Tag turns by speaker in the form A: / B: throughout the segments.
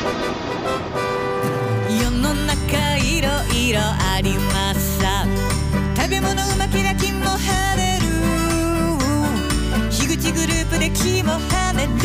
A: 世の中いろいろありますさ。食べ物うまけりゃ気も晴れる。樋口グループで気も晴れる。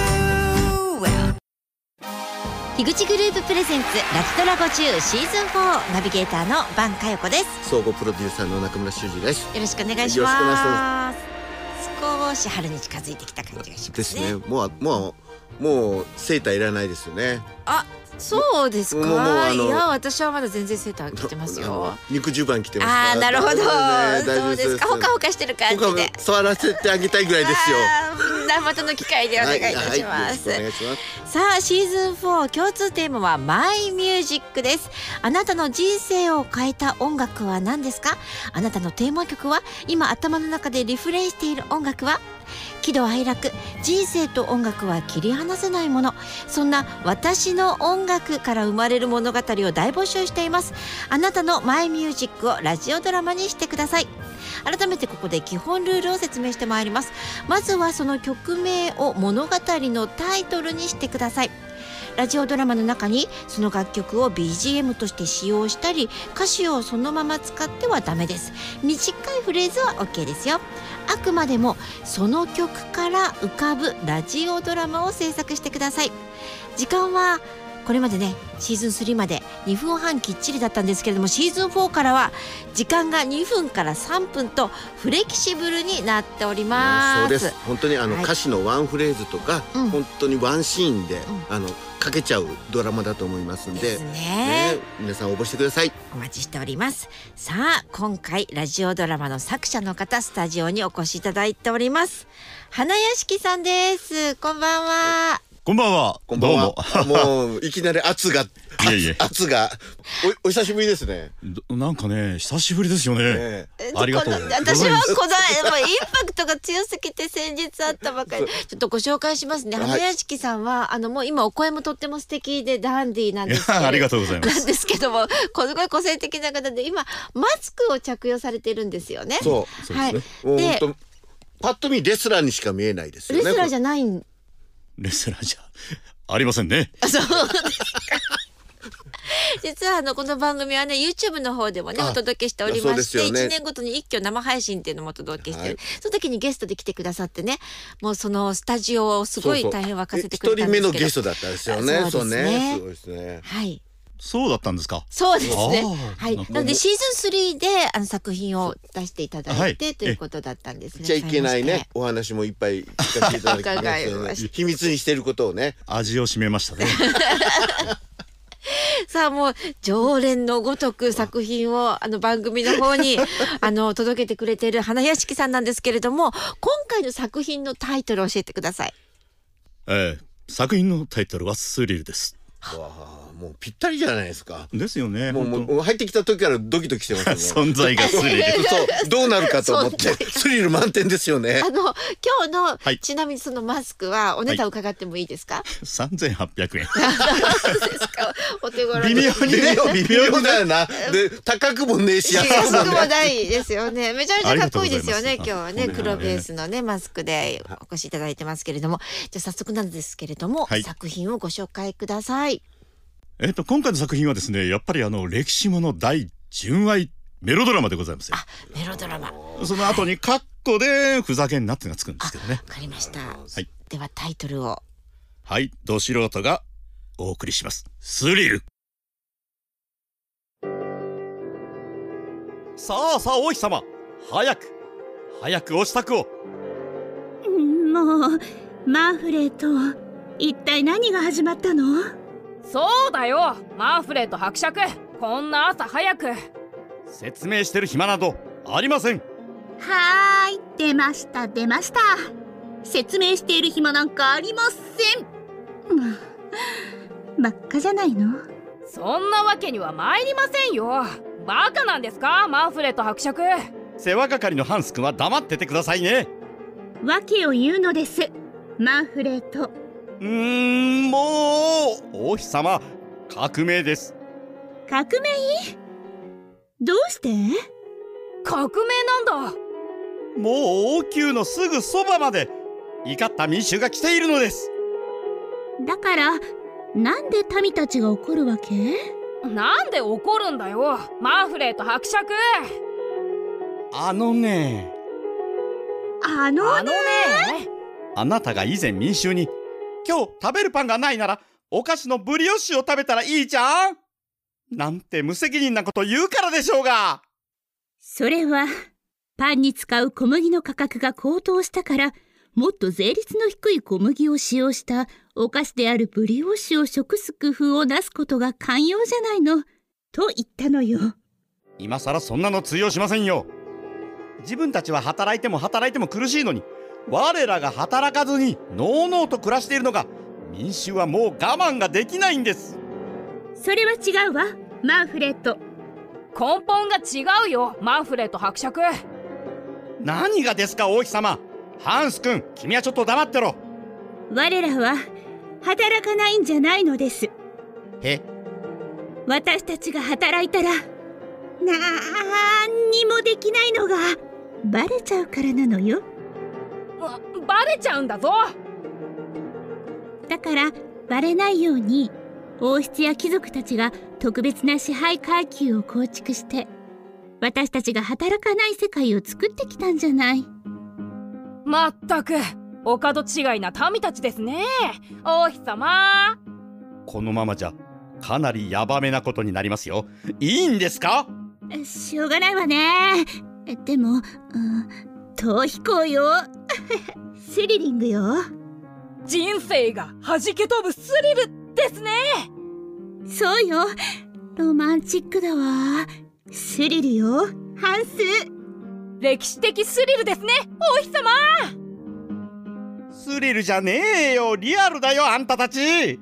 B: 樋口グループプレゼンツラジトラ50シーズン4、ナビゲーターの伴佳代子です。
C: 総合プロデューサーの中村修二です。
B: よろしくお願いします。少し春に近づいてきた感じがしますね。
C: ですね。もうセーターいらないですよね。
B: あ、そうですか。
C: もう
B: いや、私はまだ全然セーター着てますよ。
C: 肉襦袢着てます。
B: ああ、なるほど。
C: 大丈
B: そうですか。ほかほかしてる感じで。
C: 触らせてあげたいぐらいですよ。
B: またの機会でお願いいたします。
C: お願いします。
B: さあ、シーズン4共通テーマはマイミュージックです。あなたの人生を変えた音楽は何ですか？あなたのテーマ曲は？今頭の中でリフレインしている音楽は？喜怒哀楽、人生と音楽は切り離せないもの。そんな私の音楽から生まれる物語を大募集しています。あなたのマイミュージックをラジオドラマにしてください。改めてここで基本ルールを説明してまいります。まずはその曲名を物語のタイトルにしてください。ラジオドラマの中にその楽曲を BGM として使用したり、歌詞をそのまま使ってはダメです。短いフレーズは OK ですよ。あくまでもその曲から浮かぶラジオドラマを制作してください。時間はこれまでね、シーズン3まで2分半きっちりだったんですけれども、シーズン4からは時間が2分から3分とフレキシブルになっております。
C: そうです。本当に歌詞のワンフレーズとか、本当にワンシーンで、かけちゃうドラマだと思いますんで、
B: ですね。
C: 皆さん応募してください。
B: お待ちしております。さあ、今回ラジオドラマの作者の方、スタジオにお越しいただいております。花屋敷さんです。こんばんは。
D: こんばんは。
C: こんばんは。もういきなり圧がお久しぶりですね。
D: なんかね、久しぶりですよね。ありがとう。
B: 私はこのインパクトが強すぎて先日会ったばかり。ちょっとご紹介しますね。花屋敷さんはもう今お声もとっても素敵でダンディーなんですけど、
D: ありがとうございます。
B: なんですけども、すごい個性的な方で今マスクを着用されているんですよね。
C: そう
B: はい。
C: で、パッと見レスラーにしか見えないですよね。
B: レスラーじゃないん。
D: レスラーじゃありませんね。
B: そうですか。実はこの番組はね、 YouTube の方でもねお届けしておりまして、1年ごとに一挙生配信っていうのもお届けしてる、その時にゲストで来てくださってね、もうそのスタジオをすごい大変沸かせてくれたんですけど、
C: 一人目のゲストだったんですよね。
B: そうですね。
C: すごいですね。
B: はい。
D: そうだったんですか。
B: そうですね。はい。なのでシーズン3で作品を出していただいてということだったんですね。
C: じゃいけないね、お話もいっぱい聞かせていただきます。秘密にしていることをね、
D: 味を占めましたね。
B: さあ、もう常連のごとく作品を番組の方に届けてくれている花屋敷さんなんですけれども、今回の作品のタイトルを教えてください。
D: 作品のタイトルはスリルです。
C: もうぴったりじゃないですか。
D: ですよね。
C: もう入ってきた時からドキドキしてます
D: ね。存在がスリル。
C: そう、どうなるかと思ってスリル満点ですよね。
B: 今日の、ちなみにそのマスクはお値段伺ってもいいですか
D: ？3800円。
B: ですか。お手頃。
D: 微妙
C: だよな。で、高くもねえし安
B: くもないですよね。めちゃめちゃかっこいいですよね。今日はね、黒ベースのねマスクでお越しいただいてますけれども、じゃあ早速なんですけれども、作品をご紹介ください。
D: 今回の作品はですね、やっぱり歴史もの大純愛メロドラマでございますよ。
B: メロドラマ。
D: その後にカッコでふざけんなっていうのがつくんですけどね。
B: わかりました。ではタイトルを。
D: はい、ど素人がお送りします。スリル。さあさあ、王妃様、早くお支度を。
E: もうマンフレット、一体何が始まったの？
F: そうだよ、マンフレット伯爵、こんな朝早く。
D: 説明してる暇などありません。
E: はーい、出ました説明している暇なんかありません。ばっかじゃないの。
F: そんなわけには参りませんよ。バカなんですか、マンフレット伯爵。
D: 世話係のハンス君は黙っててくださいね。
E: 訳を言うのです、マンフレット。
D: もう王妃様、革命です。
E: 革命？どうして？
F: 革命なんだ。
D: もう王宮のすぐそばまで怒った民衆が来ているのです。
E: だからなんで民たちが怒るわけ？
F: なんで怒るんだよ、マンフレット伯爵。
D: あのね、
E: あのね。
D: あなたが以前民衆に今日食べるパンがないならお菓子のブリオッシュを食べたらいいじゃんなんて無責任なこと言うからでしょうが。
E: それはパンに使う小麦の価格が高騰したから、もっと税率の低い小麦を使用したお菓子であるブリオッシュを食す工夫をなすことが寛容じゃないのと言ったのよ。
D: 今さらそんなの通用しませんよ。自分たちは働いても苦しいのに、我らが働かずにのうのうと暮らしているのが、民衆はもう我慢ができないんです。
E: それは違うわ、マンフレット。
F: 根本が違うよ、マンフレット伯爵。
D: 何がですか王妃様。ハンス君、君はちょっと黙ってろ。
E: 我らは働かないんじゃないのです。私たちが働いたらなんにもできないのがバレちゃうからなのよ。
F: バレちゃうんだぞ。
E: だからバレないように王室や貴族たちが特別な支配階級を構築して、私たちが働かない世界を作ってきたんじゃない。
F: まったくお門違いな民たちですね、王妃様。
D: このままじゃかなりヤバめなことになりますよ。いいんですか？
E: しょうがないわね。でも、逃避行よ。スリリングよ。
F: 人生が弾け飛ぶスリルですね。
E: そうよ、ロマンチックだわ。スリルよ、ハンス。
F: 歴史的スリルですね、王妃様。
D: スリルじゃねえよ、リアルだよあんたたち。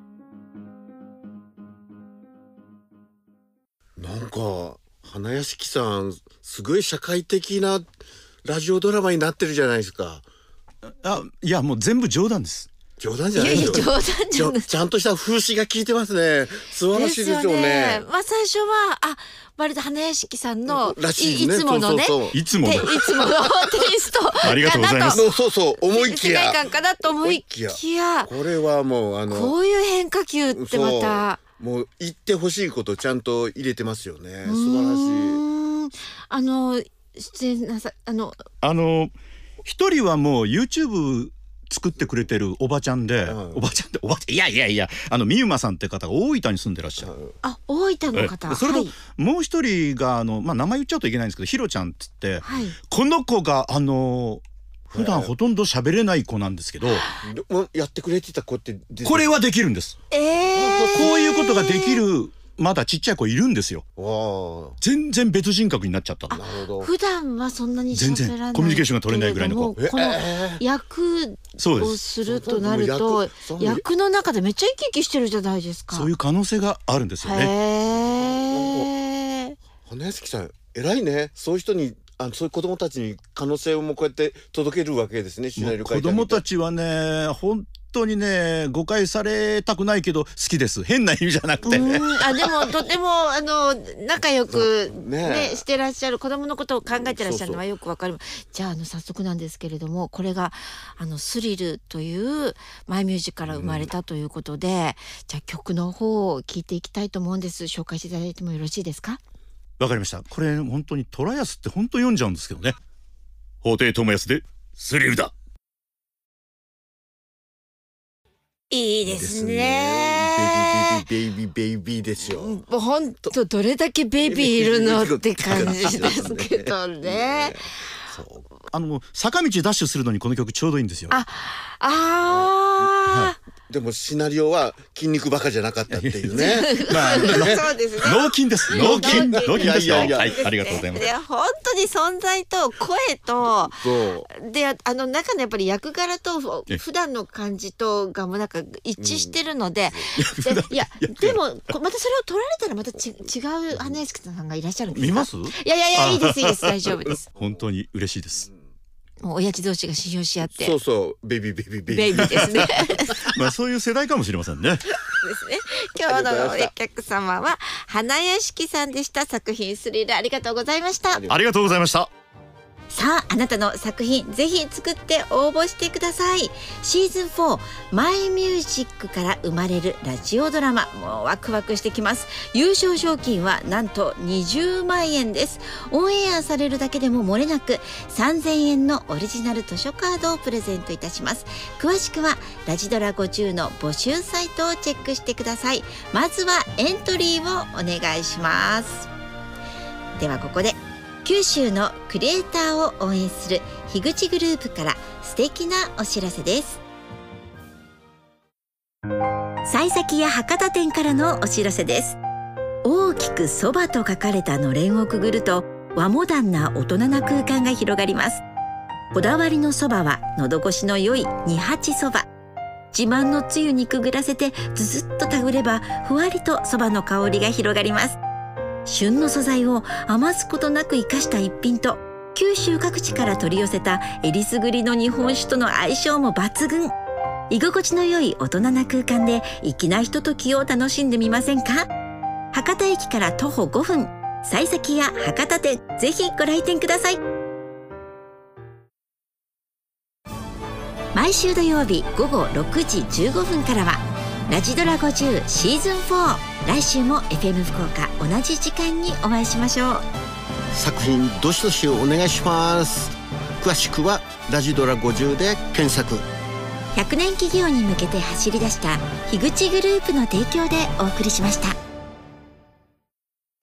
C: なんか花屋敷さん、すごい社会的なラジオドラマになってるじゃないですか。
D: いやもう全部冗談です。
C: 冗談じゃないよ。
B: 冗談じゃない。
C: ちゃんとした風刺が効いてますね。素晴らしいですよね。
B: まあ最初は割と花屋敷さんの
C: らしいね。
B: いつものね、
D: いつもの
B: テイスト
D: ありがとうございます。
C: そう思いきや
B: 世界観かなと思いきや、
C: これはもう
B: こういう変化球ってまた
C: もう言ってほしいことをちゃんと入れてますよね。素晴らしい。
B: 出演なさ
D: 一人はもう YouTube 作ってくれてるおばちゃんで、おばちゃんいやみゆまさんって方が大分に住んでらっしゃる。
B: 大分の方。
D: それともう一人が名前言っちゃうといけないんですけど、ひろちゃんっつって、この子が普段ほとんど喋れない子なんですけど、
C: やってくれてた子って
D: これはできるんです。こういうことができるまだちっちゃい子いるんですよ。全然別人格になっちゃった。
B: 普段はそんなに
D: 全然コミュニケーションが取れないぐらいの子。
B: この役をするとなると、役の中でめっちゃ生き生きしてるじゃないですか。
D: そういう可能性があるんですよね。
C: 花屋敷さん偉いね。そういう人にそういう子供たちに可能性をもこうやって届けるわけですね。シナリオ書いてあげて。子供
D: たちはね、本当にね、誤解されたくないけど好きです。変な意味じゃなくて。でも
B: とても仲良くねしてらっしゃる、子供のことを考えてらっしゃるのはよくわかる。じゃあ早速なんですけれども、これがスリルというマイミュージックから生まれたということで、じゃあ曲の方を聞いていきたいと思うんです。紹介していただいてもよろしいですか？
D: わかりました。これ本当に虎安って本当読んじゃうんですけどね。法廷友安でスリルだ。
B: いいですね。
C: ベイビーですよ。
B: 本当どれだけベイビーいるのって感じですけどね。
D: 坂道ダッシュするのにこの曲ちょうどいいんですよ。
C: でもシナリオは筋肉バカじゃなかったっていうね。
B: そうですね。
D: 脳筋です。脳筋ですよ。はい、ありがとうございます。
B: 本当に存在と声とで中のやっぱり役柄と普段の感じとがもうなんか一致してるので、いやでもまたそれを取られたらまた違う花屋敷さんがいらっしゃるんですか？
D: 見ます？
B: いやいいです大丈夫です。
D: 本当に嬉しいです。
B: もう親父同士が信用し合って。
C: そうベイビー
B: ですね。
D: そういう世代かもしれませんね。
B: ですね。今日のお客様は花屋敷さんでした。作品スリルありがとうございました。
D: ありがとうございました。
B: さあ、あなたの作品ぜひ作って応募してください。シーズン4マイミュージックから生まれるラジオドラマ、もうワクワクしてきます。優勝賞金はなんと20万円です。オンエアされるだけでも漏れなく3000円のオリジナル図書カードをプレゼントいたします。詳しくはラジドラ50の募集サイトをチェックしてください。まずはエントリーをお願いします。ではここで九州のクリエイターを応援する樋口グループから素敵なお知らせです。幸先や博多店からのお知らせです。大きくそばと書かれたのれんをくぐると和モダンな大人な空間が広がります。こだわりのそばは喉越しの良い二八そば。自慢のつゆにくぐらせてずずっとたぐればふわりとそばの香りが広がります。旬の素材を余すことなく生かした一品と九州各地から取り寄せたえりすぐりの日本酒との相性も抜群。居心地の良い大人な空間で粋なひとときを楽しんでみませんか。博多駅から徒歩5分、幸先や博多店、ぜひご来店ください。毎週土曜日午後6時15分からはラジドラ50シーズン4。来週も FM 福岡同じ時間にお会いしましょう。
C: 作品どしどしお願いします。詳しくはラジドラ50で検索。
B: 100年企業に向けて走り出した樋口グループの提供でお送りしました。